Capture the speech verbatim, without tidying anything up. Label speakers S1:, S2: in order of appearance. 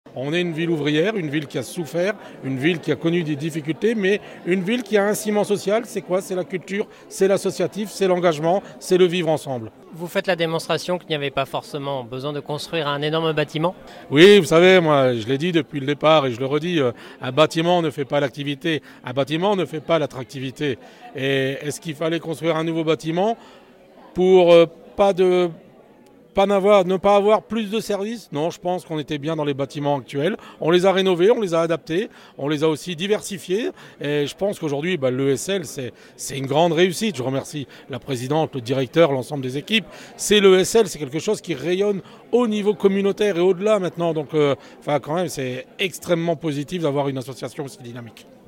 S1: On est une ville ouvrière, une ville qui a souffert, une ville qui a connu des difficultés, mais une ville qui a un ciment social. C'est quoi? C'est la culture, c'est l'associatif, c'est l'engagement, c'est le vivre ensemble.
S2: Vous faites la démonstration qu'il n'y avait pas forcément besoin de construire un énorme bâtiment?
S1: Oui, vous savez, moi, je l'ai dit depuis le départ et je le redis, euh, un bâtiment ne fait pas l'activité, un bâtiment ne fait pas l'attractivité. Et est-ce qu'il fallait construire un nouveau bâtiment pour euh, pas de... Pas n'avoir, ne pas avoir plus de services? Non, je pense qu'on était bien dans les bâtiments actuels. On les a rénovés, on les a adaptés, on les a aussi diversifiés. Et je pense qu'aujourd'hui, bah, l'E S L, c'est, c'est une grande réussite. Je remercie la présidente, le directeur, l'ensemble des équipes. C'est l'E S L, c'est quelque chose qui rayonne au niveau communautaire et au-delà maintenant. Donc, euh, enfin, quand même, c'est extrêmement positif d'avoir une association aussi dynamique.